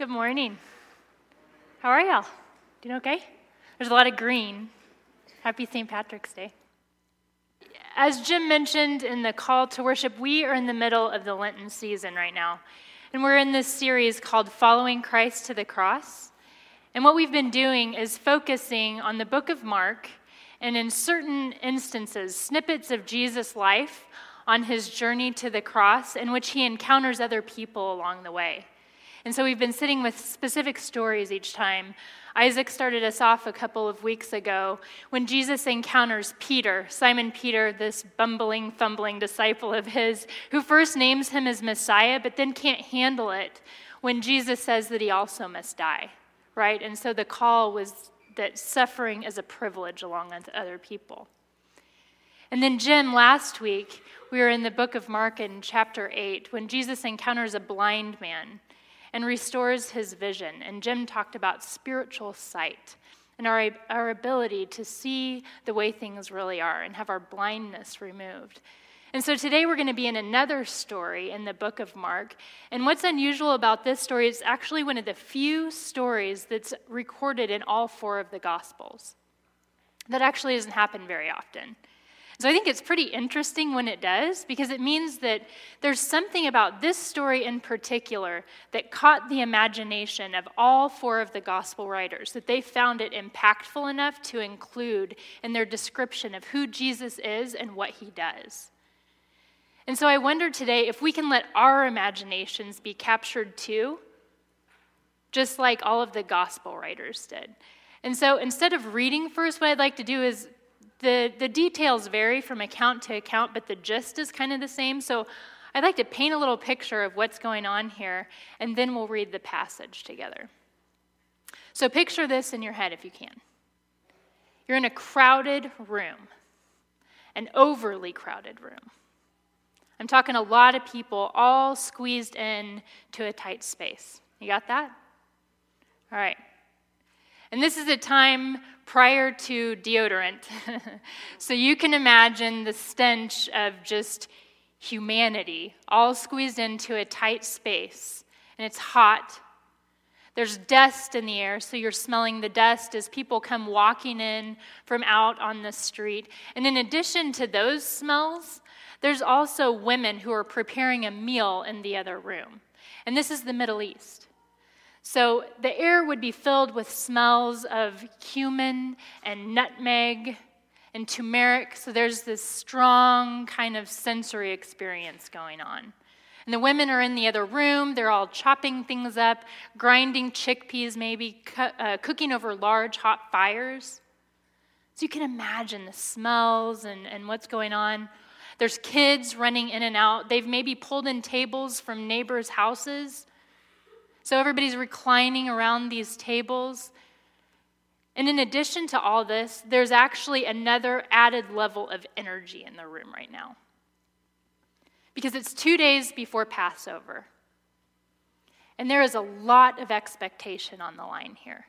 Good morning. How are y'all? Doing okay? There's a lot of green. Happy St. Patrick's Day. As Jim mentioned in the call to worship, we are in the middle of the Lenten season right now. And we're in this series called Following Christ to the Cross. And what we've been doing is focusing on the book of Mark, and in certain instances, snippets of Jesus' life on his journey to the cross, in which he encounters other people along the way. And so we've been sitting with specific stories each time. Isaac started us off a couple of weeks ago when Jesus encounters Peter, Simon Peter, this bumbling, fumbling disciple of his, who first names him as Messiah, but then can't handle it when Jesus says that he also must die, right? And so the call was that suffering is a privilege along with other people. And then Jim, last week, we were in the book of Mark in chapter 8 when Jesus encounters a blind man and restores his vision. And Jim talked about spiritual sight and our ability to see the way things really are and have our blindness removed. And so today we're going to be in another story in the book of Mark. And what's unusual about this story is actually one of the few stories that's recorded in all four of the Gospels. That actually doesn't happen very often. So I think it's pretty interesting when it does, because it means that there's something about this story in particular that caught the imagination of all four of the gospel writers, that they found it impactful enough to include in their description of who Jesus is and what he does. And so I wonder today if we can let our imaginations be captured too, just like all of the gospel writers did. And so instead of reading first, what I'd like to do is the details vary from account to account, but the gist is kind of the same. So I'd like to paint a little picture of what's going on here, and then we'll read the passage together. So picture this in your head if you can. You're in a crowded room, an overly crowded room. I'm talking a lot of people all squeezed in to a tight space. You got that? All right. And this is a time prior to deodorant. So you can imagine the stench of just humanity all squeezed into a tight space. And it's hot. There's dust in the air, so you're smelling the dust as people come walking in from out on the street. And in addition to those smells, there's also women who are preparing a meal in the other room. And this is the Middle East. So the air would be filled with smells of cumin and nutmeg and turmeric. So there's this strong kind of sensory experience going on. And the women are in the other room. They're all chopping things up, grinding chickpeas maybe, cooking over large hot fires. So you can imagine the smells and what's going on. There's kids running in and out. They've maybe pulled in tables from neighbors' houses. So everybody's reclining around these tables. And in addition to all this, there's actually another added level of energy in the room right now. Because it's 2 days before Passover. And there is a lot of expectation on the line here.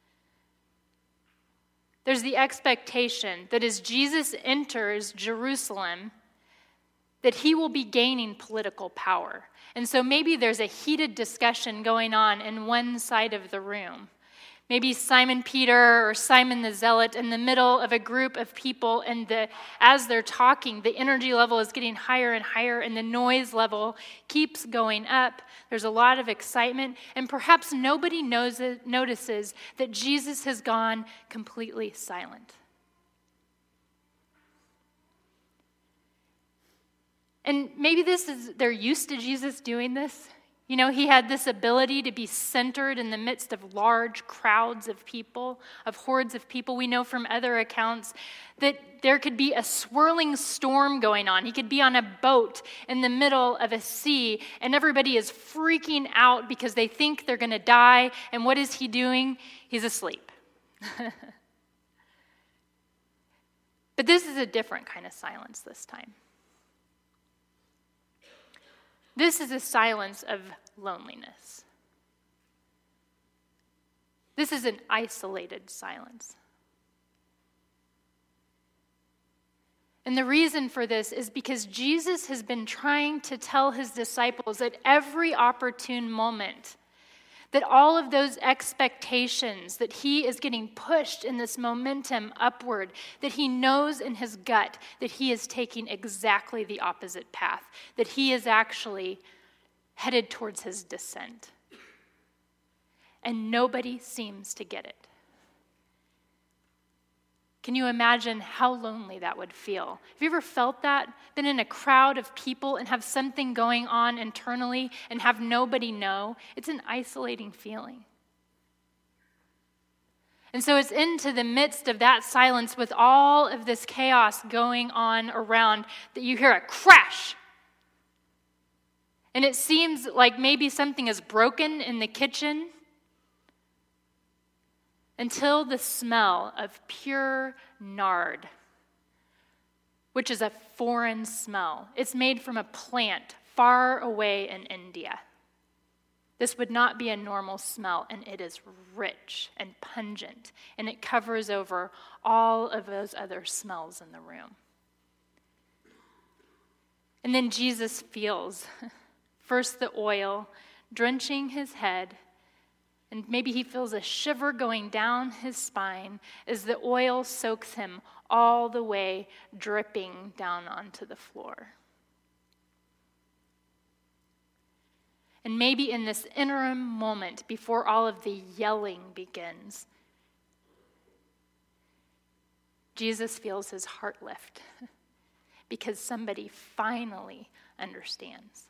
There's the expectation that as Jesus enters Jerusalem, that he will be gaining political power. And so maybe there's a heated discussion going on in one side of the room. Maybe Simon Peter or Simon the Zealot in the middle of a group of people, and as they're talking, the energy level is getting higher and higher, and the noise level keeps going up. There's a lot of excitement, and perhaps nobody notices that Jesus has gone completely silent. And maybe they're used to Jesus doing this. You know, he had this ability to be centered in the midst of large crowds of people, of hordes of people. We know from other accounts that there could be a swirling storm going on. He could be on a boat in the middle of a sea, and everybody is freaking out because they think they're going to die. And what is he doing? He's asleep. But this is a different kind of silence this time. This is a silence of loneliness. This is an isolated silence. And the reason for this is because Jesus has been trying to tell his disciples at every opportune moment That all of those expectations, that he is getting pushed in this momentum upward, that he knows in his gut that he is taking exactly the opposite path, that he is actually headed towards his descent. And nobody seems to get it. Can you imagine how lonely that would feel? Have you ever felt that? Been in a crowd of people and have something going on internally and have nobody know? It's an isolating feeling. And so it's into the midst of that silence with all of this chaos going on around that you hear a crash. And it seems like maybe something is broken in the kitchen, until the smell of pure nard, which is a foreign smell. It's made from a plant far away in India. This would not be a normal smell, and it is rich and pungent, and it covers over all of those other smells in the room. And then Jesus feels first the oil drenching his head, and maybe he feels a shiver going down his spine as the oil soaks him all the way, dripping down onto the floor. And maybe in this interim moment before all of the yelling begins, Jesus feels his heart lift because somebody finally understands.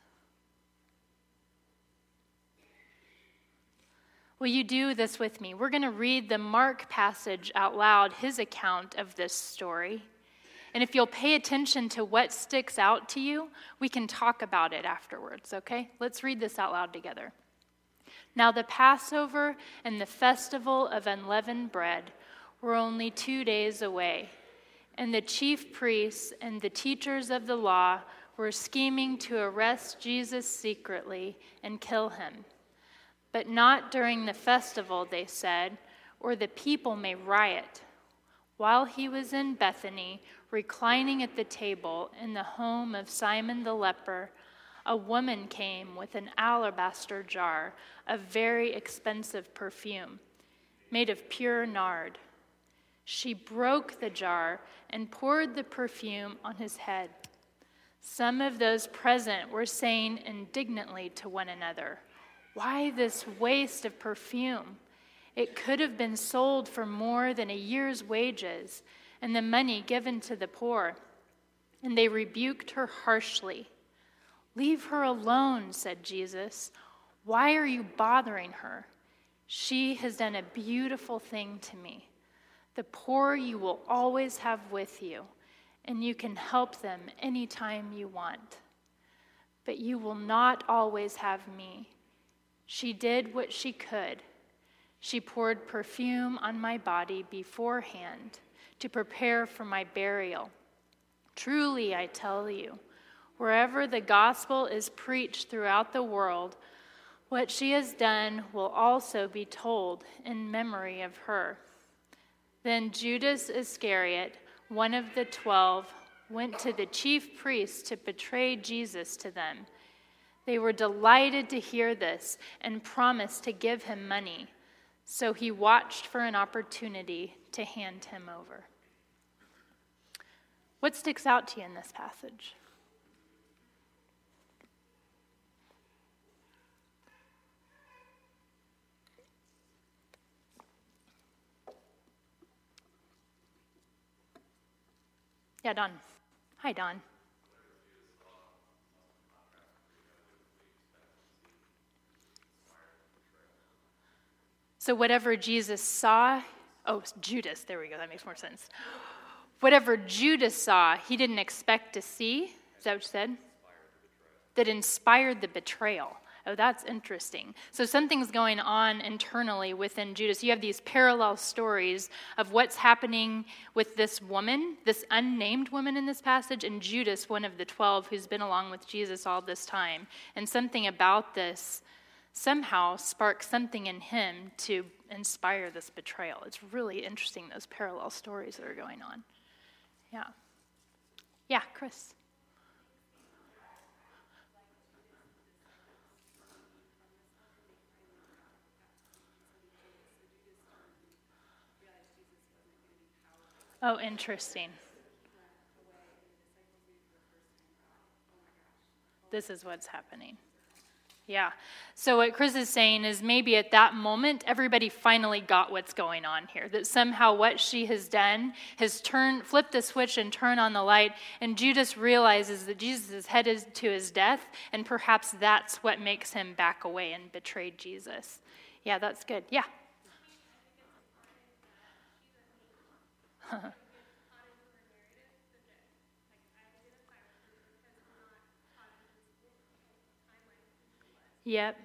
Will you do this with me? We're going to read the Mark passage out loud, his account of this story. And if you'll pay attention to what sticks out to you, we can talk about it afterwards, okay? Let's read this out loud together. Now the Passover and the festival of unleavened bread were only 2 days away, and the chief priests and the teachers of the law were scheming to arrest Jesus secretly and kill him. But not during the festival, they said, or the people may riot. While he was in Bethany, reclining at the table in the home of Simon the leper, a woman came with an alabaster jar of very expensive perfume, made of pure nard. She broke the jar and poured the perfume on his head. Some of those present were saying indignantly to one another, "Why this waste of perfume? It could have been sold for more than a year's wages and the money given to the poor." And they rebuked her harshly. "Leave her alone," said Jesus. "Why are you bothering her? She has done a beautiful thing to me. The poor you will always have with you, and you can help them anytime you want. But you will not always have me. She did what she could. She poured perfume on my body beforehand to prepare for my burial. Truly, I tell you, wherever the gospel is preached throughout the world, what she has done will also be told in memory of her." Then Judas Iscariot, one of the 12, went to the chief priests to betray Jesus to them. They were delighted to hear this and promised to give him money. So he watched for an opportunity to hand him over. What sticks out to you in this passage? Yeah, Don. Hi, Don. So whatever Jesus saw, Judas, there we go, that makes more sense. Whatever Judas saw, he didn't expect to see. Is that what you said? That inspired the betrayal. Oh, that's interesting. So something's going on internally within Judas. You have these parallel stories of what's happening with this woman, this unnamed woman in this passage, and Judas, one of the 12 who's been along with Jesus all this time. And something about this somehow sparks something in him to inspire this betrayal. It's really interesting, those parallel stories that are going on. Yeah, Chris. Oh, interesting. This is what's happening. Yeah. So what Chris is saying is maybe at that moment, everybody finally got what's going on here. That somehow what she has done has flipped the switch and turned on the light, and Judas realizes that Jesus is headed to his death, and perhaps that's what makes him back away and betray Jesus. Yeah, that's good. Yeah. Yep.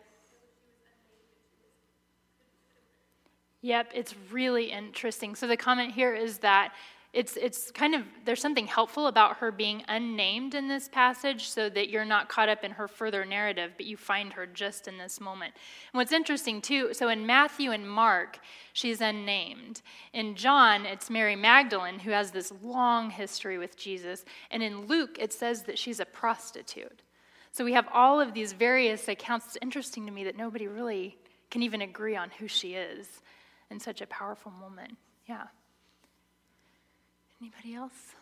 Yep, it's really interesting. So the comment here is that it's kind of, there's something helpful about her being unnamed in this passage so that you're not caught up in her further narrative, but you find her just in this moment. And what's interesting too, so in Matthew and Mark, she's unnamed. In John, it's Mary Magdalene who has this long history with Jesus. And in Luke, it says that she's a prostitute. So we have all of these various accounts. It's interesting to me that nobody really can even agree on who she is in such a powerful moment. Yeah. Anybody else?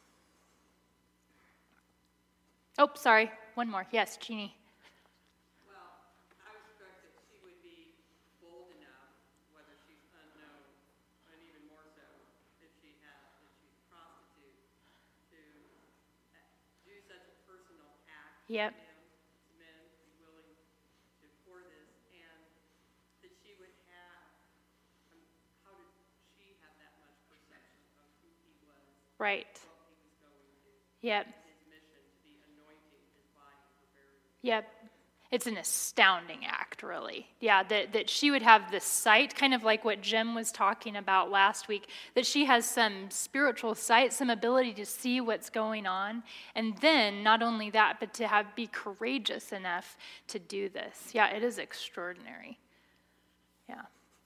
Oh, sorry. One more. Yes, Jeannie. Well, I was struck that she would be bold enough, whether she's unknown, and even more so if she's a prostitute, to do such a personal act. Yep. To men be willing to pour this, and that she would have. How did she have that much perception of who he was? Right. What he was going to. Yep. His mission to be anointing his body for burial. Yep. It's an astounding act, really. Yeah, that she would have this sight, kind of like what Jim was talking about last week, that she has some spiritual sight, some ability to see what's going on. And then, not only that, but to be courageous enough to do this. Yeah, it is extraordinary. Yeah.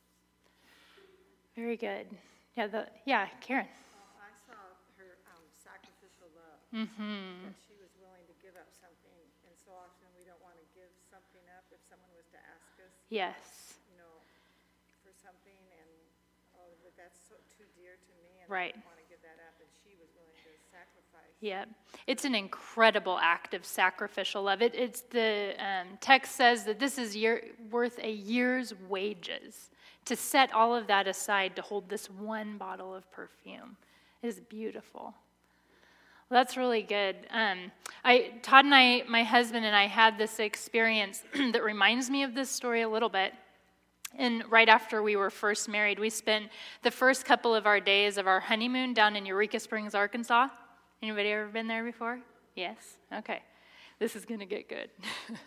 Very good. Yeah, Karen. I saw her sacrificial love. Mm-hmm. That she was willing to give up something, and so often we don't want to give something up if someone was to ask us, Yes. for something, and but that's too dear to me, and Right. I don't want to give that up. And she was willing to sacrifice. Yeah, it's an incredible act of sacrificial love. It's the text says that this is worth a year's wages to set all of that aside to hold this one bottle of perfume. It is beautiful. Well, that's really good. Todd and I, my husband and I, had this experience that reminds me of this story a little bit. And right after we were first married, we spent the first couple of our days of our honeymoon down in Eureka Springs, Arkansas. Anybody ever been there before? Yes? Okay. This is going to get good.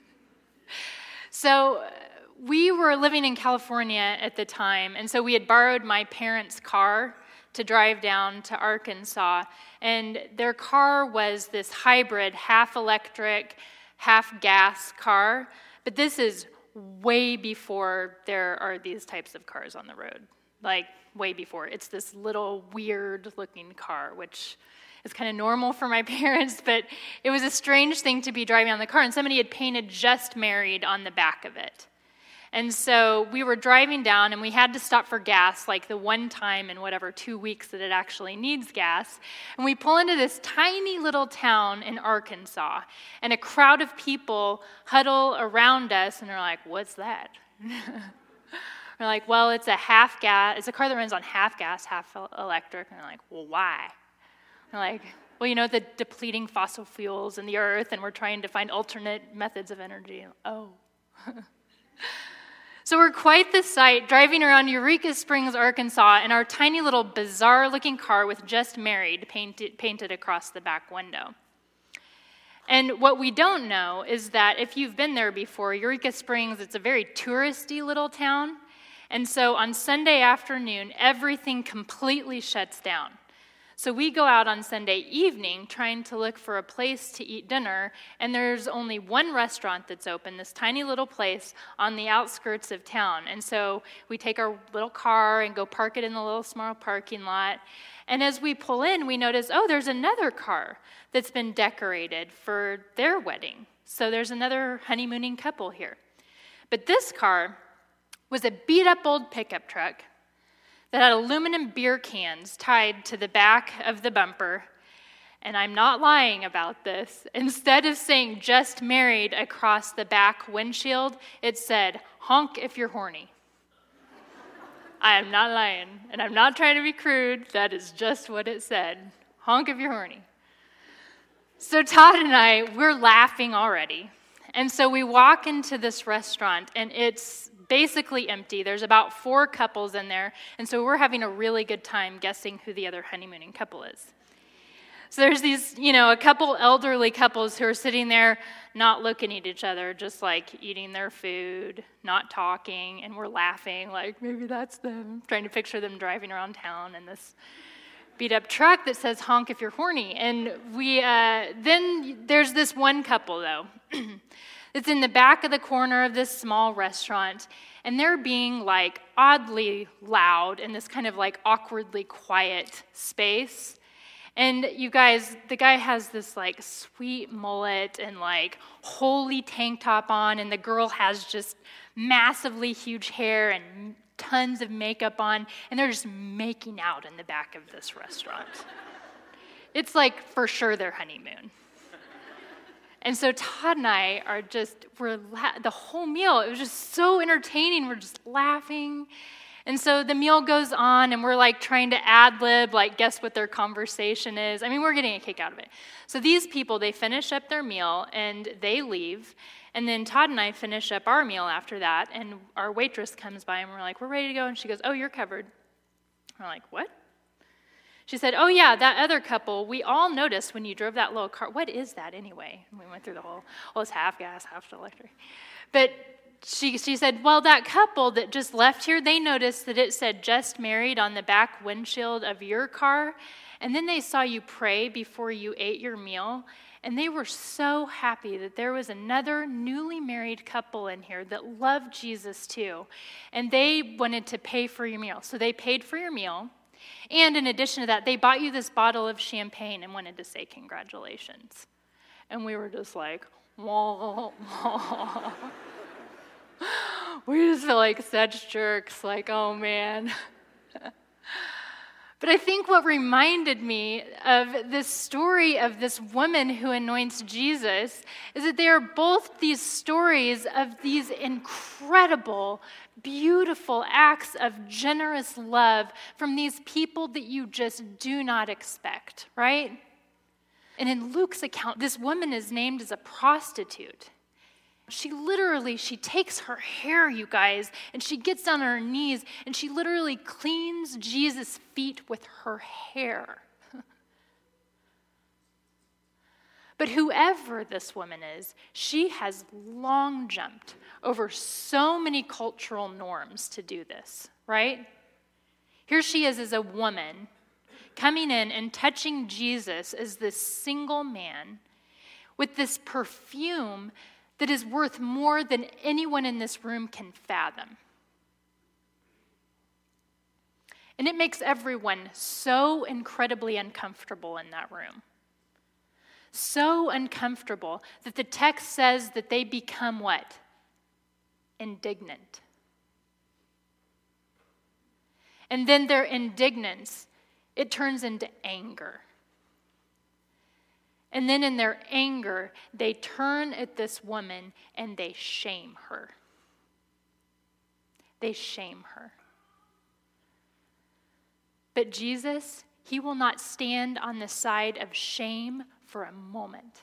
So we were living in California at the time, and so we had borrowed my parents' car to drive down to Arkansas. And their car was this hybrid, half electric, half gas car. But this is way before there are these types of cars on the road. Like, way before. It's this little weird-looking car, which is kind of normal for my parents, but it was a strange thing to be driving on the car. And somebody had painted "Just Married" on the back of it. And so we were driving down, and we had to stop for gas, like the one time in 2 weeks that it actually needs gas. And we pull into this tiny little town in Arkansas, and a crowd of people huddle around us, and they're like, "What's that?" We're like, "Well, it's a half gas. It's a car that runs on half gas, half electric." And they're like, "Well, why?" We're like, "Well, the depleting fossil fuels in the earth, and we're trying to find alternate methods of energy." Oh. So we're quite the sight, driving around Eureka Springs, Arkansas, in our tiny little bizarre-looking car with "Just Married" painted across the back window. And what we don't know is that if you've been there before, Eureka Springs, it's a very touristy little town. And so on Sunday afternoon, everything completely shuts down. So we go out on Sunday evening trying to look for a place to eat dinner, and there's only one restaurant that's open, this tiny little place on the outskirts of town. And so we take our little car and go park it in the little small parking lot. And as we pull in, we notice, there's another car that's been decorated for their wedding. So there's another honeymooning couple here. But this car was a beat-up old pickup truck that had aluminum beer cans tied to the back of the bumper. And I'm not lying about this. Instead of saying just married across the back windshield, it said, honk if you're horny. I am not lying, and I'm not trying to be crude. That is just what it said. Honk if you're horny. So Todd and I, we're laughing already. And so we walk into this restaurant, and it's basically empty. There's about 4 couples in there, and so we're having a really good time guessing who the other honeymooning couple is. So there's these, a couple elderly couples who are sitting there not looking at each other, just like eating their food, not talking, and we're laughing like maybe that's them, trying to picture them driving around town in this beat-up truck that says honk if you're horny. And then there's this one couple, though. It's in the back of the corner of this small restaurant, and they're being like oddly loud in this kind of like awkwardly quiet space. And you guys, the guy has this like sweet mullet and like holy tank top on, and the girl has just massively huge hair and tons of makeup on, and they're just making out in the back of this restaurant. It's like for sure their honeymoon. And so Todd and I are the whole meal, it was just so entertaining. We're just laughing. And so the meal goes on, and we're like trying to ad-lib, like guess what their conversation is. I mean, we're getting a kick out of it. So these people, they finish up their meal, and they leave. And then Todd and I finish up our meal after that, and our waitress comes by, and we're like, we're ready to go. And she goes, oh, you're covered. We're like, what? She said, oh, yeah, that other couple, we all noticed when you drove that little car. What is that anyway? And we went through the whole, well, it's half gas, half electric. But she said, well, that couple that just left here, they noticed that it said just married on the back windshield of your car, and then they saw you pray before you ate your meal, and they were so happy that there was another newly married couple in here that loved Jesus too, and they wanted to pay for your meal. So they paid for your meal, and in addition to that, they bought you this bottle of champagne and wanted to say congratulations. And we were just like, wah, wah. We just feel like such jerks, like, oh man. But I think what reminded me of this story of this woman who anoints Jesus is that they are both these stories of these incredible, beautiful acts of generous love from these people that you just do not expect, right? And in Luke's account, this woman is named as a prostitute. She takes her hair, you guys, and she gets down on her knees, and she literally cleans Jesus' feet with her hair. But whoever this woman is, she has long jumped over so many cultural norms to do this, right? Here she is as a woman coming in and touching Jesus as this single man with this perfume that is worth more than anyone in this room can fathom. And it makes everyone so incredibly uncomfortable in that room. So uncomfortable that the text says that they become what? Indignant. And then their indignance, it turns into anger. And then in their anger, they turn at this woman and they shame her. They shame her. But Jesus, he will not stand on the side of shame for a moment.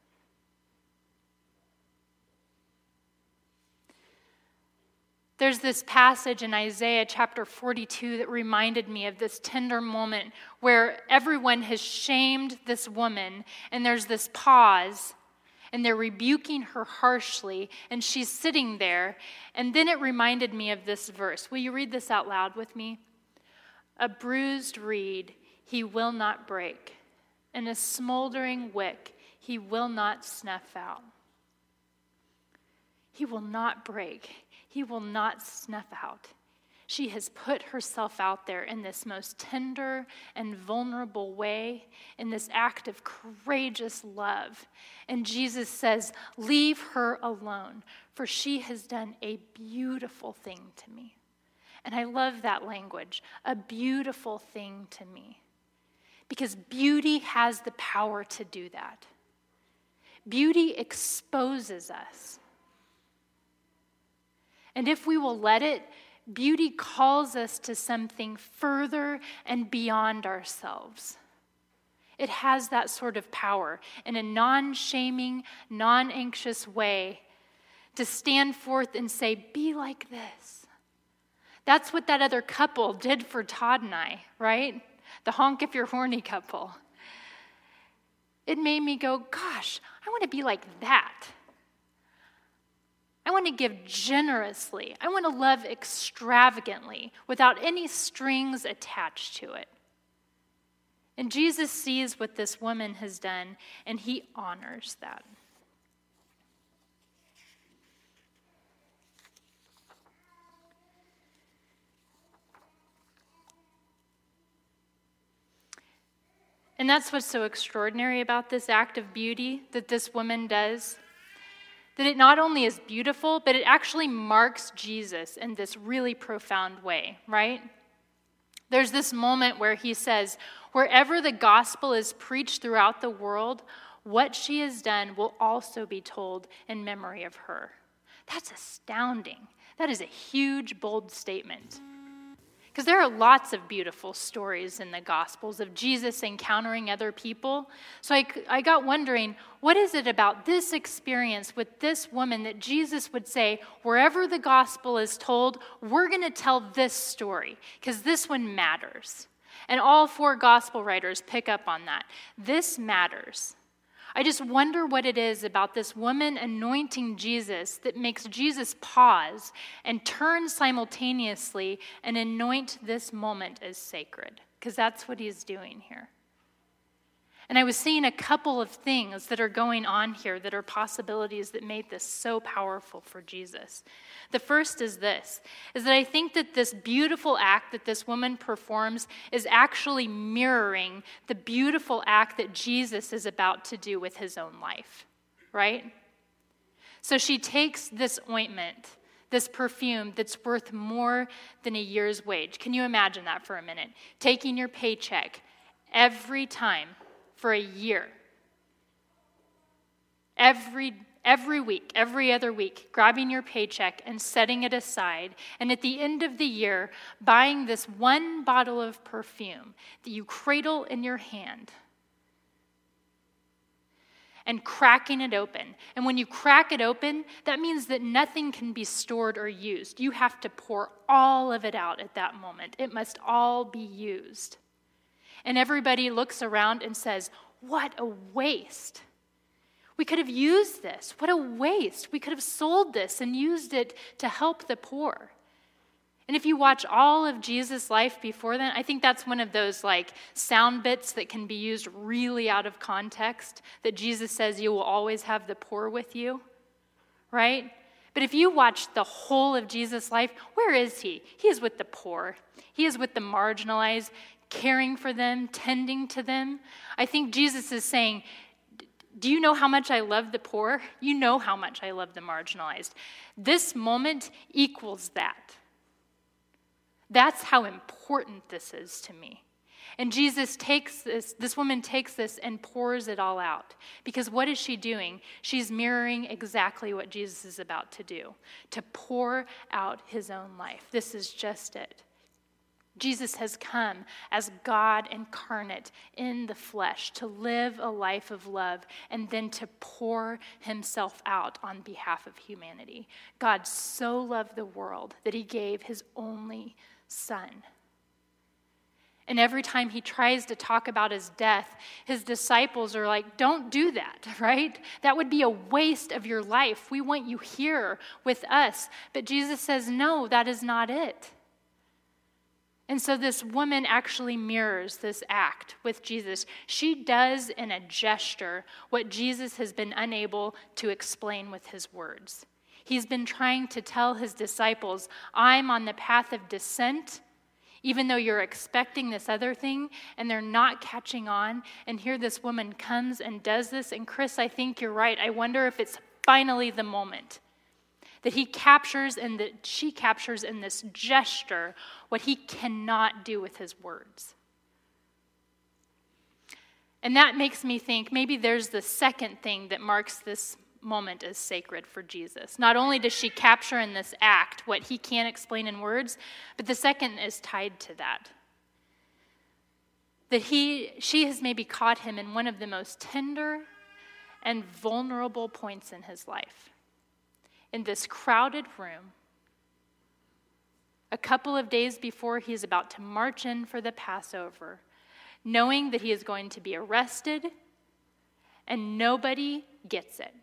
There's this passage in Isaiah chapter 42 that reminded me of this tender moment where everyone has shamed this woman, and there's this pause, and they're rebuking her harshly, and she's sitting there. And then it reminded me of this verse. Will you read this out loud with me? A bruised reed he will not break, and a smoldering wick he will not snuff out. He will not break. He will not snuff out. She has put herself out there in this most tender and vulnerable way, in this act of courageous love. And Jesus says, leave her alone, for she has done a beautiful thing to me. And I love that language, a beautiful thing to me. Because beauty has the power to do that. Beauty exposes us. And if we will let it, beauty calls us to something further and beyond ourselves. It has that sort of power in a non-shaming, non-anxious way to stand forth and say, be like this. That's what that other couple did for Todd and I, right? The honk if you're horny couple. It made me go, gosh, I want to be like that. I want to give generously. I want to love extravagantly without any strings attached to it. And Jesus sees what this woman has done, and he honors that. And that's what's so extraordinary about this act of beauty that this woman does. That it not only is beautiful, but it actually marks Jesus in this really profound way, right? There's this moment where he says, wherever the gospel is preached throughout the world, what she has done will also be told in memory of her. That's astounding. That is a huge, bold statement. Because there are lots of beautiful stories in the Gospels of Jesus encountering other people. So I got wondering, what is it about this experience with this woman that Jesus would say, wherever the gospel is told, we're going to tell this story, because this one matters. And all 4 gospel writers pick up on that. This matters. I just wonder what it is about this woman anointing Jesus that makes Jesus pause and turn simultaneously and anoint this moment as sacred, because that's what he's doing here. And I was seeing a couple of things that are going on here that are possibilities that made this so powerful for Jesus. The first is this, is that I think that this beautiful act that this woman performs is actually mirroring the beautiful act that Jesus is about to do with his own life, right? So she takes this ointment, this perfume that's worth more than a year's wage. Can you imagine that for a minute? Taking your paycheck every time for a year. Every week, every other week, grabbing your paycheck and setting it aside, and at the end of the year, buying this one bottle of perfume that you cradle in your hand and cracking it open. And when you crack it open, that means that nothing can be stored or used. You have to pour all of it out at that moment. It must all be used. And everybody looks around and says, what a waste. We could have used this. What a waste. We could have sold this and used it to help the poor. And if you watch all of Jesus' life before then, I think that's one of those sound bits that can be used really out of context, that Jesus says you will always have the poor with you, right? But if you watch the whole of Jesus' life, where is he? He is with the poor. He is with the marginalized, caring for them, tending to them. I think Jesus is saying, do you know how much I love the poor? You know how much I love the marginalized. This moment equals that. That's how important this is to me. And Jesus takes this woman takes this and pours it all out. Because what is she doing? She's mirroring exactly what Jesus is about to do, to pour out his own life. This is just it. Jesus has come as God incarnate in the flesh to live a life of love and then to pour himself out on behalf of humanity. God so loved the world that he gave his only Son. And every time he tries to talk about his death, his disciples are like, don't do that, right? That would be a waste of your life. We want you here with us. But Jesus says, no, that is not it. And so this woman actually mirrors this act with Jesus. She does in a gesture what Jesus has been unable to explain with his words. He's been trying to tell his disciples, I'm on the path of descent, even though you're expecting this other thing, and they're not catching on. And here this woman comes and does this. And Chris, I think you're right. I wonder if it's finally the moment That he captures and that she captures in this gesture what he cannot do with his words. And that makes me think maybe there's the second thing that marks this moment as sacred for Jesus. Not only does she capture in this act what he can't explain in words, but the second is tied to that. That she has maybe caught him in one of the most tender and vulnerable points in his life. In this crowded room, a couple of days before he's about to march in for the Passover, knowing that he is going to be arrested, and nobody gets it.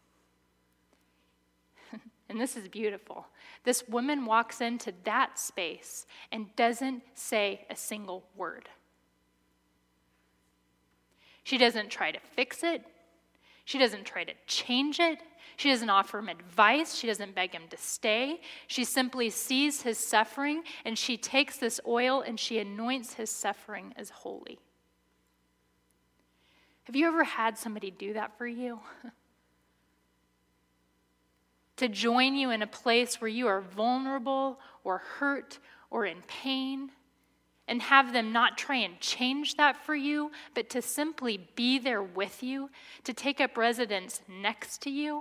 And this is beautiful. This woman walks into that space and doesn't say a single word. She doesn't try to fix it. She doesn't try to change it. She doesn't offer him advice. She doesn't beg him to stay. She simply sees his suffering, and she takes this oil and she anoints his suffering as holy. Have you ever had somebody do that for you? To join you in a place where you are vulnerable or hurt or in pain, and have them not try and change that for you, but to simply be there with you, to take up residence next to you?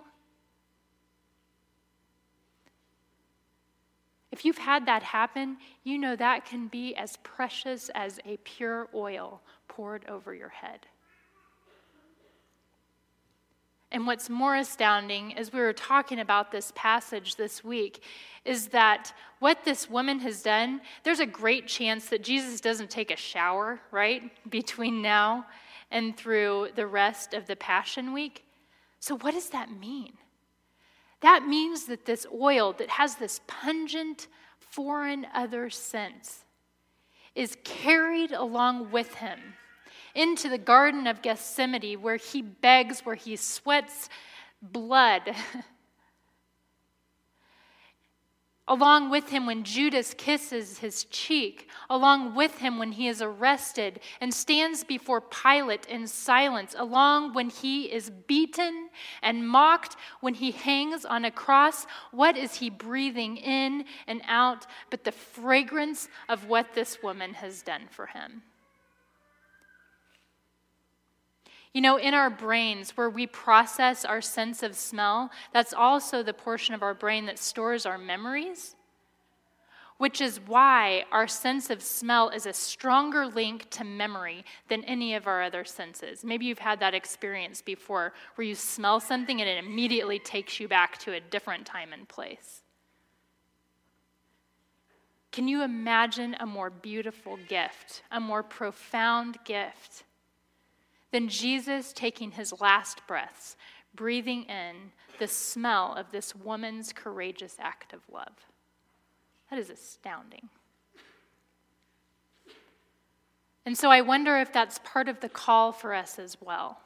If you've had that happen, you know that can be as precious as a pure oil poured over your head. And what's more astounding, as we were talking about this passage this week, is that what this woman has done, there's a great chance that Jesus doesn't take a shower, right, between now and through the rest of the Passion Week. So what does that mean? That means that this oil that has this pungent, foreign other sense is carried along with him into the Garden of Gethsemane, where he begs, where he sweats blood. Along with him when Judas kisses his cheek, along with him when he is arrested and stands before Pilate in silence, along when he is beaten and mocked, when he hangs on a cross. What is he breathing in and out but the fragrance of what this woman has done for him? You know, in our brains, where we process our sense of smell, that's also the portion of our brain that stores our memories, which is why our sense of smell is a stronger link to memory than any of our other senses. Maybe you've had that experience before, where you smell something and it immediately takes you back to a different time and place. Can you imagine a more beautiful gift, a more profound gift than Jesus taking his last breaths, breathing in the smell of this woman's courageous act of love? That is astounding. And so I wonder if that's part of the call for us as well.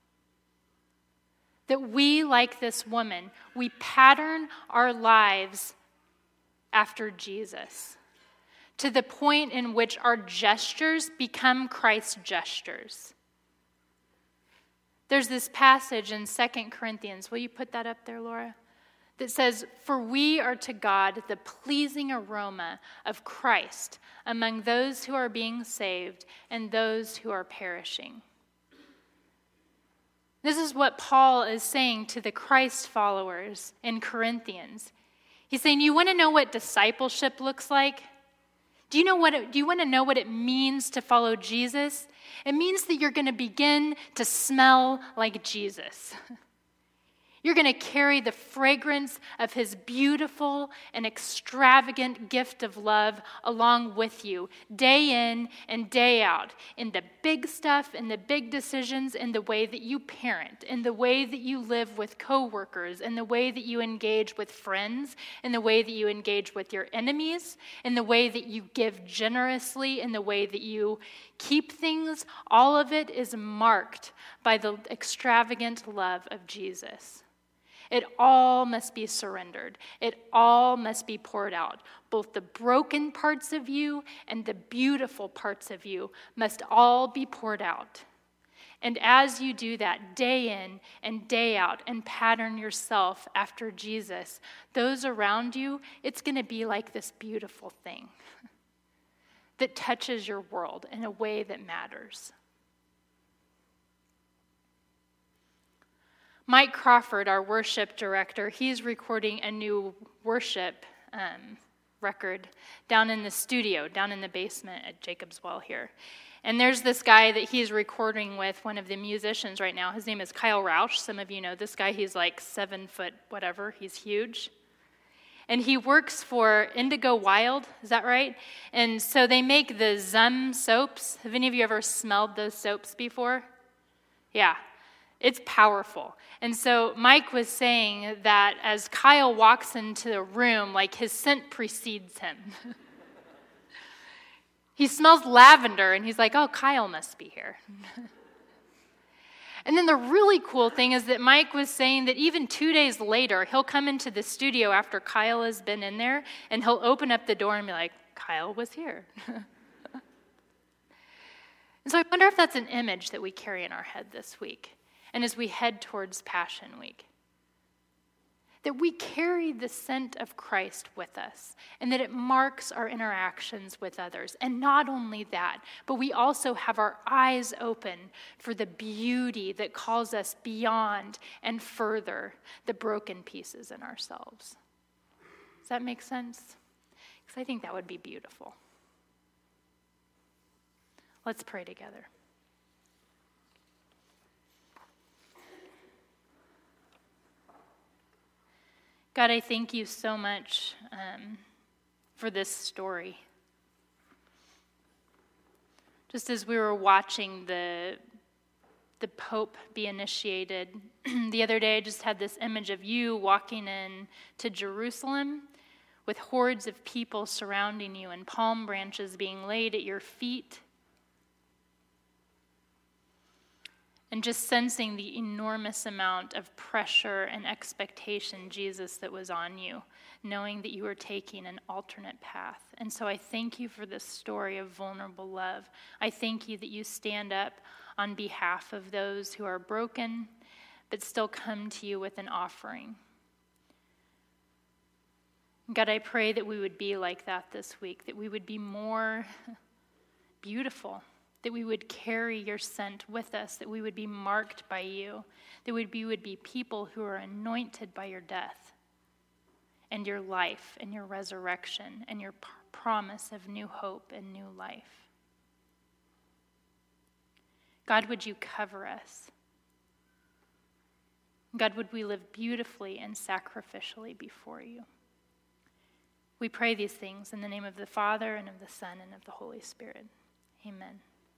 That we, like this woman, we pattern our lives after Jesus, to the point in which our gestures become Christ's gestures. There's this passage in 2 Corinthians, will you put that up there, Laura? That says, "For we are to God the pleasing aroma of Christ among those who are being saved and those who are perishing." This is what Paul is saying to the Christ followers in Corinthians. He's saying, you want to know what discipleship looks like? Do you want to know what it means to follow Jesus? It means that you're going to begin to smell like Jesus. You're going to carry the fragrance of his beautiful and extravagant gift of love along with you, day in and day out, in the big stuff, in the big decisions, in the way that you parent, in the way that you live with coworkers, in the way that you engage with friends, in the way that you engage with your enemies, in the way that you give generously, in the way that you keep things. All of it is marked by the extravagant love of Jesus. It all must be surrendered. It all must be poured out. Both the broken parts of you and the beautiful parts of you must all be poured out. And as you do that day in and day out and pattern yourself after Jesus, those around you, it's going to be like this beautiful thing that touches your world in a way that matters. Mike Crawford, our worship director, he's recording a new worship record down in the studio, down in the basement at Jacob's Well here. And there's this guy that he's recording with, one of the musicians right now. His name is Kyle Rausch. Some of you know this guy. He's like 7 foot whatever. He's huge. And he works for Indigo Wild. Is that right? And so they make the Zum soaps. Have any of you ever smelled those soaps before? Yeah. It's powerful. And so Mike was saying that as Kyle walks into the room, like his scent precedes him. He smells lavender, and he's like, oh, Kyle must be here. And then the really cool thing is that Mike was saying that even 2 days later, he'll come into the studio after Kyle has been in there, and he'll open up the door and be like, Kyle was here. And so I wonder if that's an image that we carry in our head this week. And as we head towards Passion Week, that we carry the scent of Christ with us and that it marks our interactions with others. And not only that, but we also have our eyes open for the beauty that calls us beyond and further the broken pieces in ourselves. Does that make sense? Because I think that would be beautiful. Let's pray together. God, I thank you so much for this story. Just as we were watching the Pope be initiated, the other day I just had this image of you walking in to Jerusalem with hordes of people surrounding you and palm branches being laid at your feet. And just sensing the enormous amount of pressure and expectation, Jesus, that was on you, knowing that you were taking an alternate path. And so I thank you for this story of vulnerable love. I thank you that you stand up on behalf of those who are broken, but still come to you with an offering. God, I pray that we would be like that this week, that we would be more beautiful, that we would carry your scent with us, that we would be marked by you, that we would be people who are anointed by your death and your life and your resurrection and your promise of new hope and new life. God, would you cover us? God, would we live beautifully and sacrificially before you? We pray these things in the name of the Father and of the Son and of the Holy Spirit. Amen.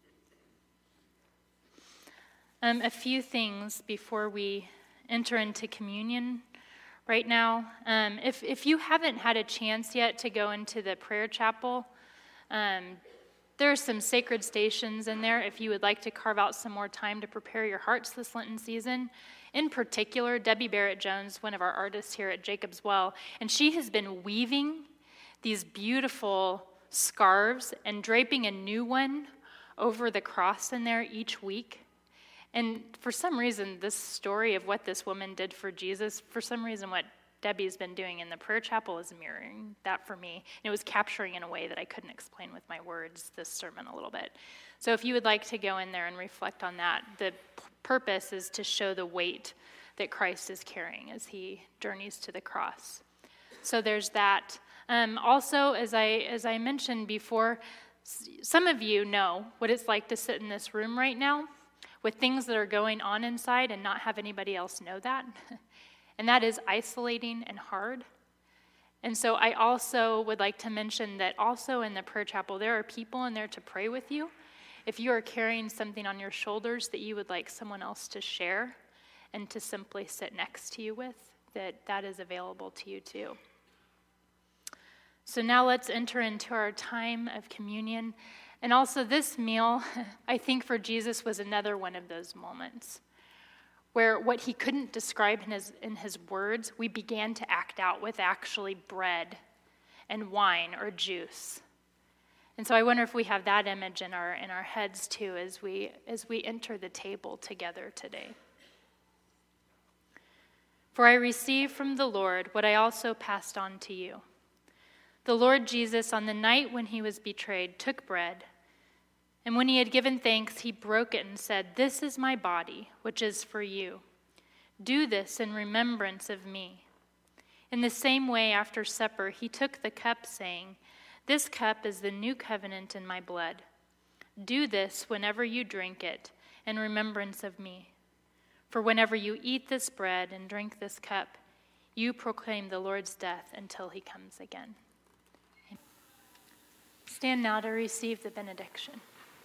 A few things before we enter into communion right now. If you haven't had a chance yet to go into the prayer chapel, there are some sacred stations in there if you would like to carve out some more time to prepare your hearts this Lenten season. In particular, Debbie Barrett-Jones, one of our artists here at Jacob's Well, and she has been weaving these beautiful scarves and draping a new one over the cross in there each week. And for some reason, this story of what this woman did for Jesus, for some reason what Debbie's been doing in the prayer chapel is mirroring that for me. And it was capturing in a way that I couldn't explain with my words this sermon a little bit. So if you would like to go in there and reflect on that, the purpose is to show the weight that Christ is carrying as he journeys to the cross. So there's that. Also, as I mentioned before, some of you know what it's like to sit in this room right now with things that are going on inside and not have anybody else know that. And that is isolating and hard. And so I also would like to mention that also in the prayer chapel, there are people in there to pray with you. If you are carrying something on your shoulders that you would like someone else to share and to simply sit next to you with, that is available to you too. So now let's enter into our time of communion. And also this meal, I think for Jesus was another one of those moments where what he couldn't describe in his words, we began to act out with actually bread and wine or juice. And so I wonder if we have that image in our heads too as we enter the table together today. For I received from the Lord what I also passed on to you. The Lord Jesus, on the night when he was betrayed, took bread, and when he had given thanks, he broke it and said, "This is my body, which is for you. Do this in remembrance of me." In the same way, after supper, he took the cup, saying, "This cup is the new covenant in my blood. Do this whenever you drink it in remembrance of me. For whenever you eat this bread and drink this cup, you proclaim the Lord's death until he comes again." Stand now to receive the benediction.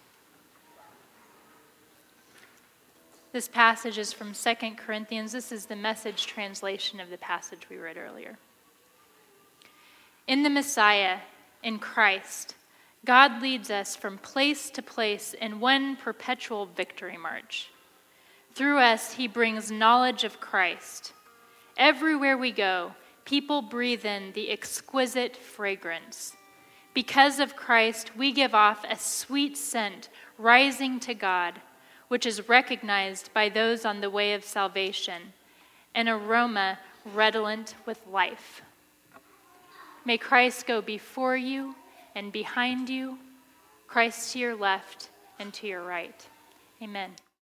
This passage is from 2 Corinthians. This is the Message translation of the passage we read earlier. In the Messiah, in Christ, God leads us from place to place in one perpetual victory march. Through us, he brings knowledge of Christ. Everywhere we go, people breathe in the exquisite fragrance. Because of Christ, we give off a sweet scent rising to God, which is recognized by those on the way of salvation, an aroma redolent with life. May Christ go before you and behind you, Christ to your left and to your right. Amen.